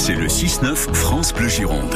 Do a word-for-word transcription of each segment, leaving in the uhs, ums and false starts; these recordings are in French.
C'est le six neuf France Bleu Gironde.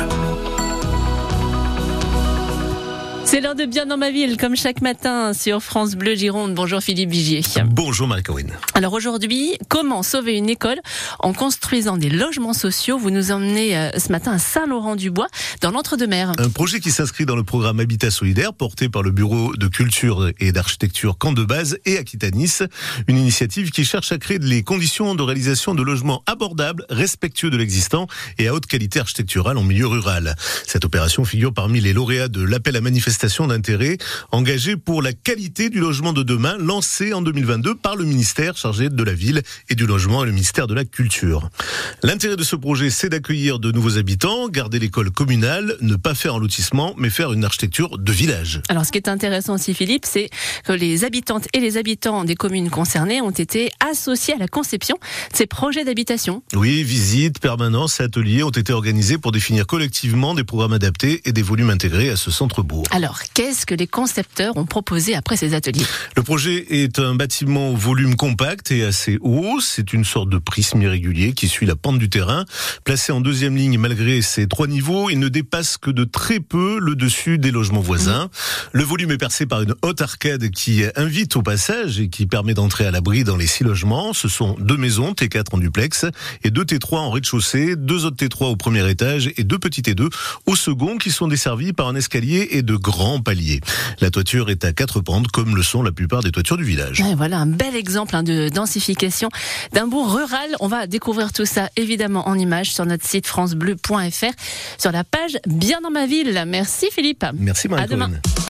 C'est l'heure de Bien dans ma ville, comme chaque matin sur France Bleu Gironde. Bonjour Philippe Vigier. Bonjour Marie-Corinne. Alors aujourd'hui, comment sauver une école en construisant des logements sociaux? Vous nous emmenez euh, ce matin à Saint-Laurent-du-Bois, dans l'Entre-deux-Mers. Un projet qui s'inscrit dans le programme Habitat Solidaire, porté par le Bureau de Culture et d'Architecture Camp de Base et Aquitanis. Une initiative qui cherche à créer les conditions de réalisation de logements abordables, respectueux de l'existant et à haute qualité architecturale en milieu rural. Cette opération figure parmi les lauréats de l'appel à manifestation d'intérêt engagé pour la qualité du logement de demain, lancé en deux mille vingt-deux par le ministère chargé de la ville et du logement et le ministère de la Culture. L'intérêt de ce projet, c'est d'accueillir de nouveaux habitants, garder l'école communale, ne pas faire un lotissement, mais faire une architecture de village. Alors ce qui est intéressant aussi, Philippe, c'est que les habitantes et les habitants des communes concernées ont été associés à la conception de ces projets d'habitation. Oui, visites, permanences, ateliers ont été organisés pour définir collectivement des programmes adaptés et des volumes intégrés à ce centre-bourg. Alors, qu'est-ce que les concepteurs ont proposé après ces ateliers? Le projet est un bâtiment au volume compact et assez haut. C'est une sorte de prisme irrégulier qui suit la pente du terrain. Placé en deuxième ligne malgré ses trois niveaux, il ne dépasse que de très peu le dessus des logements voisins. Mmh. Le volume est percé par une haute arcade qui invite au passage et qui permet d'entrer à l'abri dans les six logements. Ce sont deux maisons, T quatre en duplex et deux T trois en rez-de-chaussée, deux autres T trois au premier étage et deux petits T deux au second qui sont desservis par un escalier et de grands palier. La toiture est à quatre pentes, comme le sont la plupart des toitures du village. Ouais, voilà un bel exemple hein, de densification d'un bourg rural. On va découvrir tout ça évidemment en images sur notre site francebleu point f r, sur la page Bien dans ma ville. Merci Philippe. Merci Marie-Corinne. À demain.